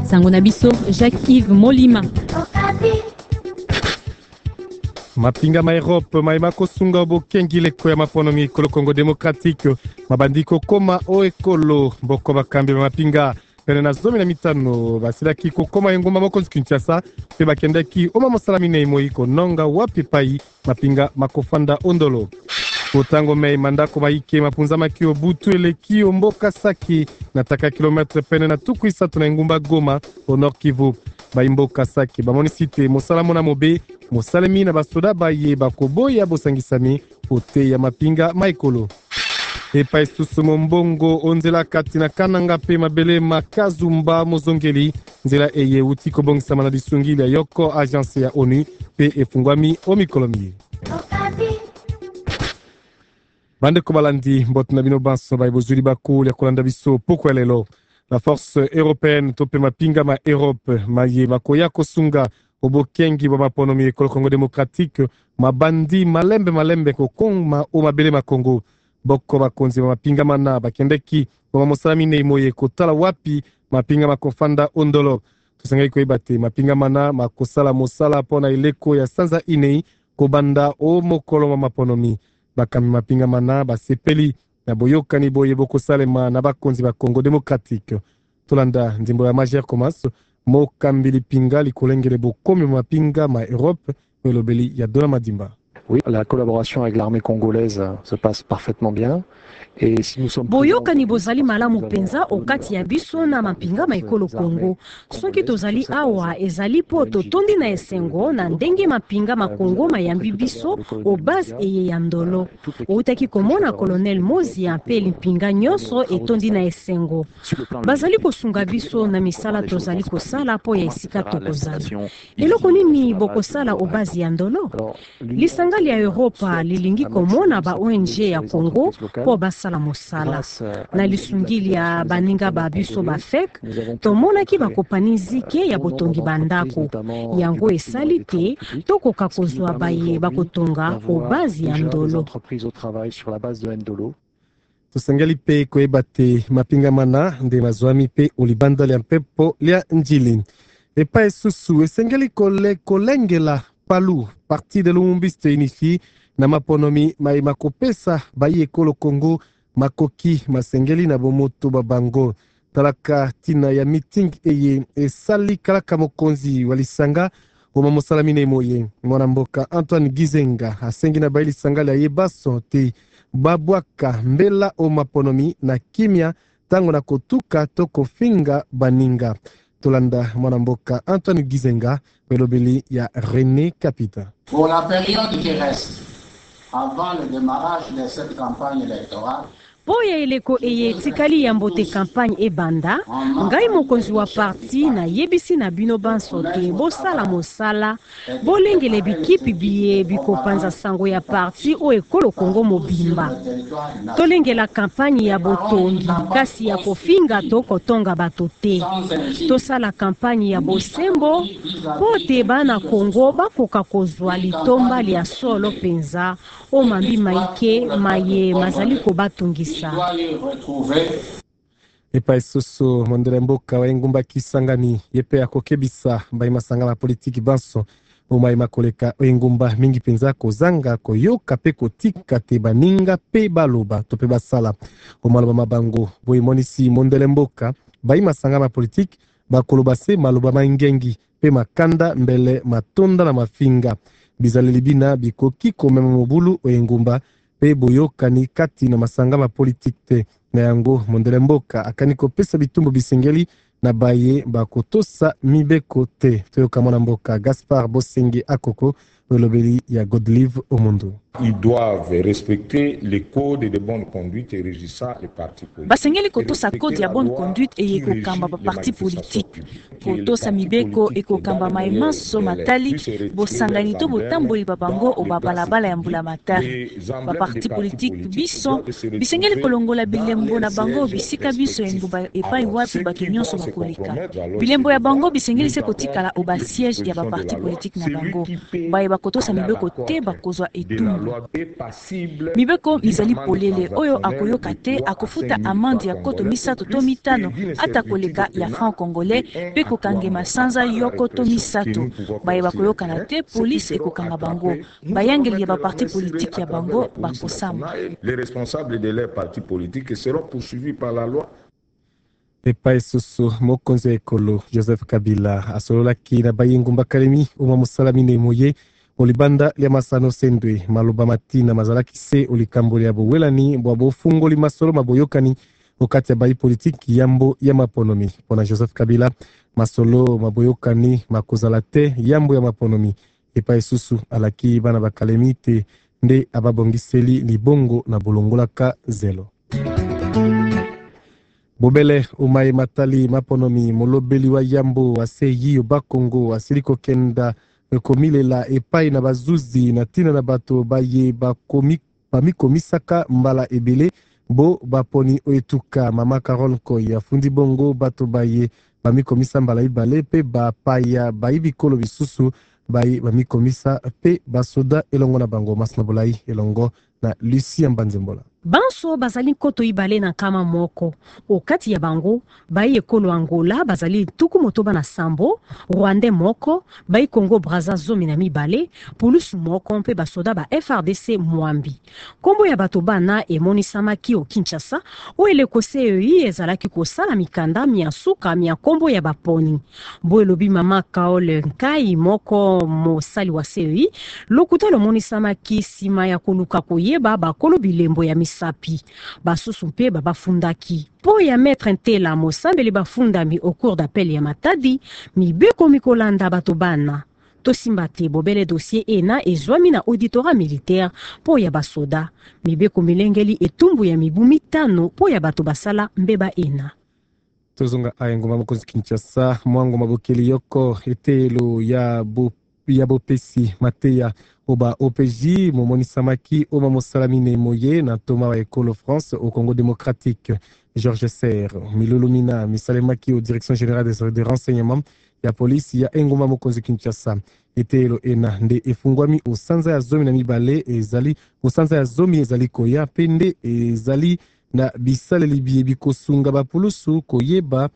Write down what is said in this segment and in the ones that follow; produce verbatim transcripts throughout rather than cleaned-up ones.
Sango na biso Jacques-Yves Molima. Mapinga ma Europe maima kosunga bokengi leko ya maponomi ekolo Congo Démocratique mabandiko koma o ekolo boko bakambi mapinga pene na zomi na mitano basilaki kokoma engoma moko Kinshasa pe bakendaki oma mosalamine imoiko nonga wapi pai mapinga makofanda ondolo Otango mei mandako maike mapunza makio butu eleki mboka saki nataka kilometre pene na tuku isatu na ngumba Goma au Nord Kivu baimboka saki bamonisite mosala mona mobe mosalemi na basoda baye bakoboya bosangisami ote ya mapinga maikolo epa esusu mbongo onzela kati na kananga pe mabele makazumba mozongeli nzela eye uti kobongisa na bisungili ya yoko agence ya ONU pe efungwami omikolomi bande kobalandi mbot na bino banso ba bozuli bakuli ya kolanda biso poko lelo la force européenne tope mapinga ma Europe maye makoya kosunga obokengi ba maponomi ekolo Congo Démocratique mabandi malembe malembe kokoma o mabele ma Congo boko bakonzi ba mapinga mana bakendeki ba mosalamine imoye kotala wapi mapinga makofanda ondolo tusengai ko ibate mapinga mana makosala mosala pona ileko ya sanza inei kobanda o mokolo ma maponomi bakami mapinga mana basepeli na boyokani boye boko salema na bakonzi ba Congo Démocratique tolanda ndimbo ya Majer Komas mokambili pinga likolengele bokomi mapinga ma Europe melobeli ya Dona Madimba. Oui, la collaboration avec l'armée congolaise se passe parfaitement bien. Et si nous sommes boyokani bozali malamu penza okati ya biso na mapinga maikolo Congo soki tozali awa ezali po totondi na esengo na ndenge mapinga makongo mayambi biso o base eye ya ndolo outaki komona colonel Mozi pe limpinga nyonso etondi na esengo bazali kosunga biso na misala tozali kosala po ya esika tokozala eloko nini bokosala o base ya ndolo lisangali ya Europa lilingi komona ba O N G ya Congo po basa la mosala na lisungili ya baninga ba biso ba fek tomonaki bakopani zike ya botongi bandako yango esali te tokoka kozwa baye bakotonga o bazi ya ndolo tusengeli pe koyeba te mapinga mana nde mazwami pe olibanda lya mpepo lya njili epa esusu esengeli kole kolengela palu parti de Lumumba inifi na maponomi mai makopesa bayi ekolo Congo makoki masengeli na bomoto babango talaka tina ya meeting eye esali kalaka mokonzi walisanga oma mosalamine moye mwana mboka Antoine Gizenga asengi na bayi lisanga ya yebaso te babwaka mbela o maponomi na kimia tango na kotuka toko finga baninga tolanda mwana mboka Antoine Gizenga melobeli ya René Capita. Pour la période qui reste avant le démarrage de cette campagne électorale, Poya eleko eye tikali ya mbote campagne ebanda ngai mokonzi wa parti na yebisi na bino banso te bosala mosala bolengele bikipi biye bikopanza sango ya parti o ekolo Congo mobimba tolengela campagne ya botongi kasi ya kofinga to kotonga bato te tosala campagne ya bosembo po te bana Congo bakoka kozwa litomba lya solo penza o mambi maike maye mazali ko batungisa epa esusu mondele mboka wa engumba kisangani yepe ya kokebisa mbai masanga ma politiki banso omai makoleka engumba mingi penza kozanga koyoka pe kotika te baninga pe baloba to pe basala omaloba mabango boy monisi mondele mboka bai masanga ma politiki bakoloba se maloba mangengi pe makanda mbele matonda na mafinga bizali libina bikoki komema mobulu engumba pe boyokani kati na masanga ma politique te na yango mondele mboka akani kopesa bitumbu bisengeli na baye bakotosa mibeko te toyoka mwana mboka Gaspard Bosenge Akoko lobeli ya Godlive Omondo. Ils doivent respecter les codes de bonne conduite régissant les partis politiques. Basengeli kotosa code ya bonne conduite et ekokamba ba parti politique. Kotosa mibeko ekokamba maimanso matali bosangani to botamboli babango o babalabala ya mbula matari. Ba parti politique biso bisengeli kolongola bilembo na bango bisika biso engumba epai wapi bakinyonso bakoleka. Bilembo ya bango bisengeli se kotikala o ba siège ya ba parti politique na bango. Baye bakotosa mibeko te bakozwa etumbu. mibeko mizali polele oyo akoyoka te akofuta amande ya koto misato to mitano ata koleka ya franc congolais pe kokangema sanza yoko to misato. Baye bakoyokana te polisi ekokanga bango bayangeli ya baparti politiki ya bango bakosama. Les responsables de leurs partis politiques seront poursuivis par la loi. Epai susu mokonzi ekolo Joseph Kabila asololaki na bayingumba kalemi uma musalamine moye olibanda lia masano sendwe maloba matina mazalaki se olikamboli ya bowelani bwa bofungoli masolo maboyokani okati ya bayi politiki yambo ya maponomi. Pona Joseph Kabila masolo maboyokani makozala te yambo ya maponomi. Epai susu alaki bana bakalemi te nde ababongiseli libongo na bolongolaka zelo. Bobele umaye matali maponomi molobeli wa yambo wa seyi oba Kongo asiliko kenda komilela epai na bazuzi na tina na bato baye bakomi bamikomisaka mbala ebele bo baponi oetuka mama Carol Koy afundi bongo bato baye bamikomisa mbala ibale pe bapaya bayi bikolo bisusu bayi bamikomisa pe basoda elongo na bango masna bolai elongo na Lucia Mbanzembola. Banso bazali koto ibale na kama moko okati ya bango bayi ekolo Angola bazali tuku motoba na sambo Rwanda moko bayi Congo Brazza zomi na mibale pulusu moko mpe basoda ba F R D C mwambi kombo ya bato bana emoni samaki o Kinshasa o eleko C E I ezalaki kosala mikanda mia suka mia kombo ya baponi bo elobi mama Kaole Nkai moko mosali wa C E I lokuta lo moni samaki sima ya koluka koyeba bakolo bilembo ya sapi basusu mpe babafundaki po ya maître Ntela mosambeli bafundami au cours d'appel ya Matadi mibeko mikolanda bato bana tosimba te bobele dossier ena ezwami na auditora militaire po ya basoda mibeko milengeli etumbu ya mibu mitano po ya bato basala mbeba ena. Tozonga ayengoma mokonzi Kinshasa mwango mabokeli yoko etelo ya bo ya bopesi mateya oba O P J momoni samaki oma mosalamine moye na Thomas wa Ekolo France au Congo démocratique. Georges Serre milulumina misalemaki au direction générale des, des renseignements ya polisi ya engoma mokonzi Kinshasa etelo ena nde efungwami osanza ya zomi na mibale ezali osanza ya zomi ezali koya pende ezali na bisaleli biye bikosunga bapulusu koyeba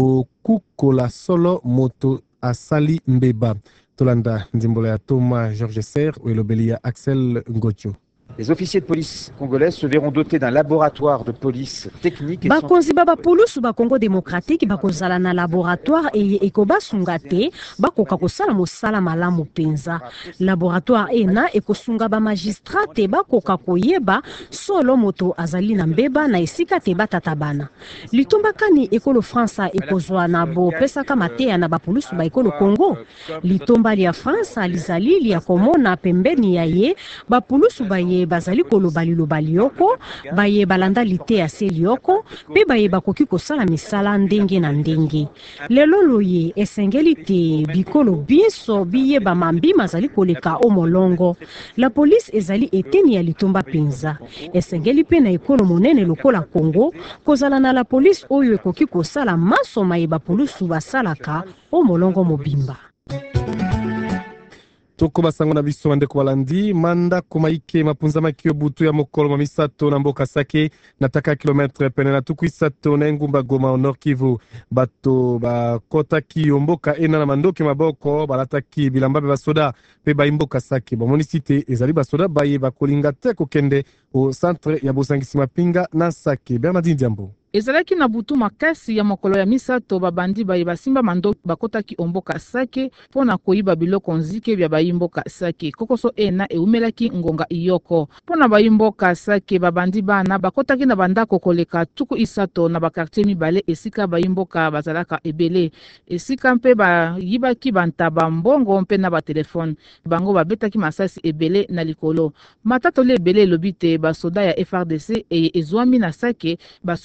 kokukola solo moto asali mbeba. Tolanda Nzimbola ya Thomas Georges Serre ou elobeli ya Axel Ngocho. Les officiers de police congolais se verront dotés d'un laboratoire de police technique. Bakonzi baba pulusu ba Congo démocratique bakozala na laboratoire eye ekoba sungate bakoka kosala mosala malamu penza. Laboratoire ena ekosunga ba magistrate bakoka koyeba solo moto azali na mbeba na esika te batatabana. Litumba kani ekolo France ekozwa na bo pesa kama te na ba pulusu ba ekolo Congo. Litumba lia France alizali lia komona pembeni ya ye ba pulusu ba ye bazali koloba liloba lioko baye balanda lite ya selioko pe baye bakoki kosala misala ndenge na ndenge lelo loye esengeli te bikolo biso biye bamambi mazali koleka omolongo la police ezali eteni ya litomba penza esengeli pe na ekolo monene lokola Congo kozala na la police oyo ekoki kosala maso maye bapulusu basalaka omolongo mobimba. Toko basango na biso bandeko balandi manda komaike mapunza makio butu ya mokolo mamisato na mboka Sake nataka kilometre pene na tuku isato na engumba Goma au Nord Kivu bato bakotaki mboka ena na mandoki maboko balataki bilamba be basoda pe ba mboka Sake bomoni cité ezali basoda baye bakolinga te kokende au centre ya bosangisi mapinga na Sake. Bernardine Diambo ezalaki na butu makasi ya mokolo ya misato babandi baye basimba mandoki bakotaki omboka Sake pona koyiba biloko nzike bya bayimboka Sake kokoso ena eumelaki ngonga iyoko pona bayimboka Sake babandi bana bakotaki na bandako koleka tuku isato na bakartier mibale esika bayimboka bazalaka ebele esika mpe bayibaki bantaba mbongo mpe na batelefone bango babetaki masasi ebele na likolo matatu le ebele lobite basoda ya F R D C eye ezwami na Sake basungaki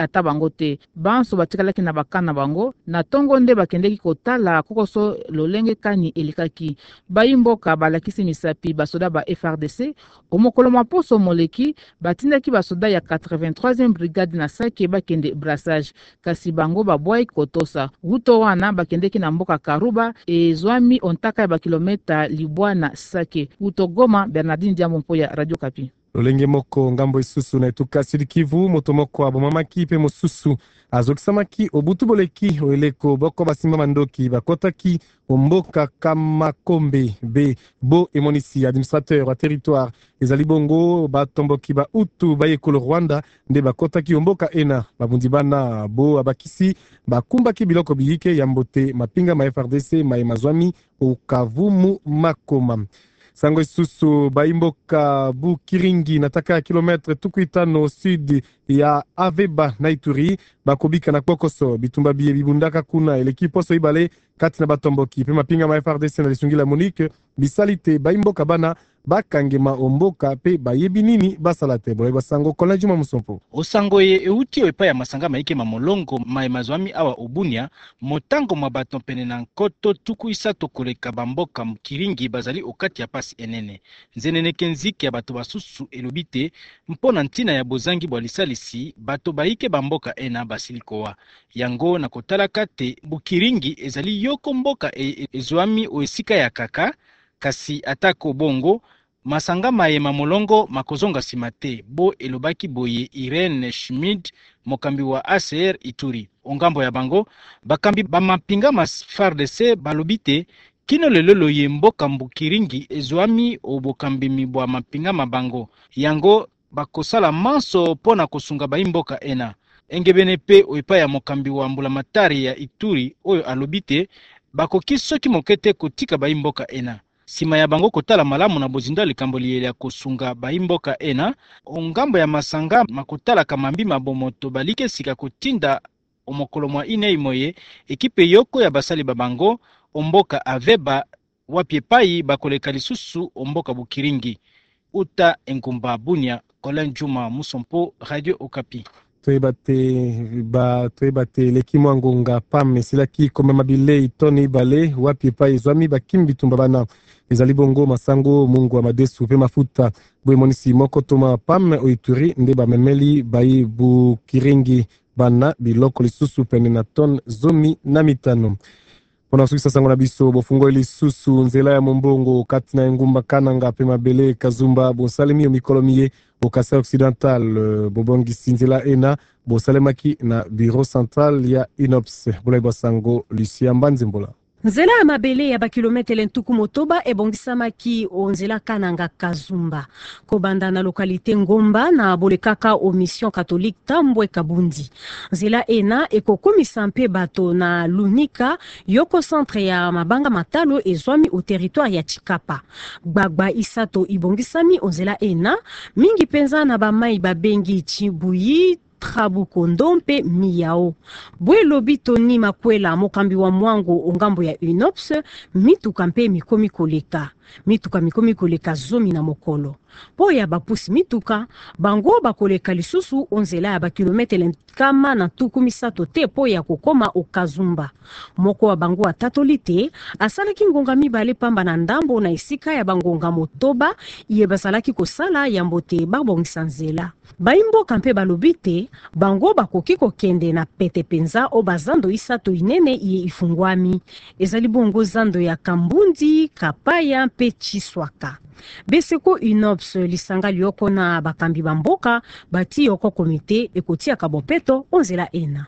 ata bango te. Banso batikalaki na bakana bango na tongo nde bakendeki kotala kokoso lolenge kani elikaki. Bayimboka balakisi misapi basoda ba F R D C omokolo maposo moleki batindaki basoda ya quatre-vingt-troisième brigade na Sake bakende brassage kasi bango babwai kotosa. Wuto wana bakendeki na mboka Karuba ezwami ontaka ya bakilometa libwa na Sake. Wuto Goma, Bernardine Diambo ya Radio Kapi. Lolenge moko ngambo isusu na etuka Sud Kivu moto moko abomamaki pe mosusu azokisamaki obutu boleki oeleko boko basimba mandoki bakotaki omboka Kamakombe be bo emonisi administrateur wa territoire ezali bongo batomboki ba utu bayekolo Rwanda nde bakotaki omboka ena babundi bana bo abakisi bakumbaki biloko biyike ya mbote mapinga ma F R D C ma emazwami okavumu makoma. Sango isusu baimboka Bukiringi nataka kilometre tukuitano sud ya Aveba na Ituri bakobika na kokoso bitumba biye bibundaka kuna eleki poso ibale kati na batomboki pe mapinga ma F R D C na lisungila Monique bisalite baimboka bana bakangema omboka pe bayebi nini basalate boye basango kola juma musompo osango ye euti epa ya masanga maike mamolongo maemazwami awa obunia motango mabato pene na nkoto tuku isato koleka bamboka Mukiringi bazali okati ya pasi enene nzenene kenziki ya bato basusu elobite mpona ntina ya bozangi bwa lisalisi bato baike bamboka ena basilikoa yango na kotalaka te Bukiringi ezali yoko mboka e, ezwami oesika ya kaka kasi atako bongo masanga mayema molongo makozonga simate bo elobaki boye Irene Schmid mokambi wa A C R Ituri ongambo ya bango bakambi bamapinga ma F A R D C balobite kino lelolo ye mboka Bukiringi ezwami obokambi mibwa mapinga mabango yango bakosala manso pona kosunga baimboka ena engebene pe oepa ya mokambi wa mbulamatari ya Ituri oyo alobite bakoki soki mokete kotika baimboka ena sima ya bango kotala malamu na bozinda likambo liyele ya kosunga baimboka ena ongambo ya masanga makotala kamambi mabomoto balike sika kotinda omokolo mwa ine moye ekipe yoko ya basali babango omboka Aveba wapie pai bakoleka lisusu omboka Bukiringi uta engumba Bunia Colin Juma Musompo Radio Okapi. Toebate ba toebate lekimo ngonga pam silaki kome mabile itoni bale wapie pai zwami bakimbi tumba bana ezali bongo masango mungu wa madesu pe mafuta boye monisi moko toma pam oituri nde bamemeli bayi Bukiringi bana biloko lisusu pene na ton zomi na mitano. Pona suisa sango na biso bofungo lisusu nzela ya mombongo kati na ngumba Kananga pe mabele Kazumba bonsalemi mikolomiye au Kasai occidental bobongisi nzela ena bosalemaki na bureau central ya Inops bola basango Lucia Mbanzimbola. Nzela ya mabele ya bakilometele ntuku motoba ebongisamaki o nzela Kananga Kazumba kobanda na lokalite Ngomba na bolekaka o mission catholique Tambwe Kabundi. Nzela ena ekokomisa mpe bato na Lunika yoko centre ya mabanga matalo ezwami o territoire ya Chikapa. Gbagba isato ibongisami o nzela ena mingi penza na bamai babengi Chibuyi Trabu Kondompe Miyao. Bwe lobi Toni Makwela mokambi wa mwango ongambo ya Unops mituka mpe mikomi koleka. Mituka mikomi koleka zomi na mokolo. Po ya bapusi mituka, bango bakoleka lisusu onzela ya bakilometele kama na tuku misato te po ya kokoma o Kazumba. Moko wa bango atatolite, asalaki ngonga mibale pamba na ndambo na isika ya bangonga motoba, iye basalaki kosala ya mbote babongisa nzela. Baimbo kampe balobite, bango bakoki kokende na pete penza o bazando isato inene iye ifungwami. Ezali bongo zando ya Kambundi, Kapaya, pe Chiswaka. Beseko Unops lisanga lioko na bakambi bamboka, bati yoko komite ekotia kabopeto onzela ena.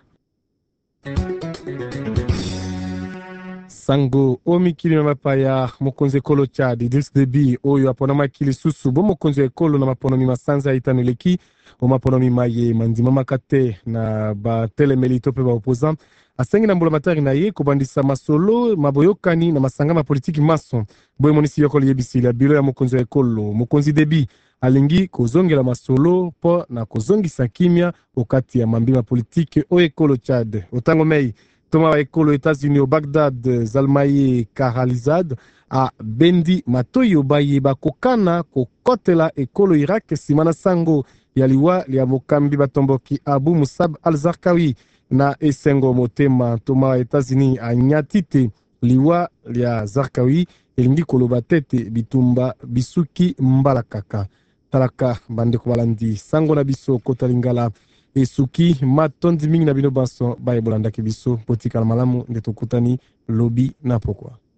Sango omikili na mapaya mokonzi ekolo Chad Idriss Déby oyo apona makili susu bo mokonzi ekolo na maponomi masanza itaneleki o maponomi maye mandima makate na ba telemeli tope ba opposant asengi na mbulamatari na ye kobandisa masolo maboyokani na masanga ma politiki maso boye monisi yoko yebisi la biro ya mokonzi ekolo mokonzi Déby alingi kozongela masolo po na kozongisa kimia okati ya mambima politiki o ekolo Chad otango mei Toma wa ekolo États-Unis au Bagdad Zalmaye Karalizad a Bendi Matoyo Baye Bakokana Kokotela ekolo Irak simana sango ya liwa lia mokambi batomboki Abu Musab al-Zarkawi na esengo motema toma Etats-Unis anyati te liwa lia Zarkawi elingi koloba tete bitumba bisuki mbala kaka talaka bandeko balandi sango na biso kota lingala esuki matondi mingi na bino banso baye bolandaki biso potikala malamu nde tokutani lobi na pokwa.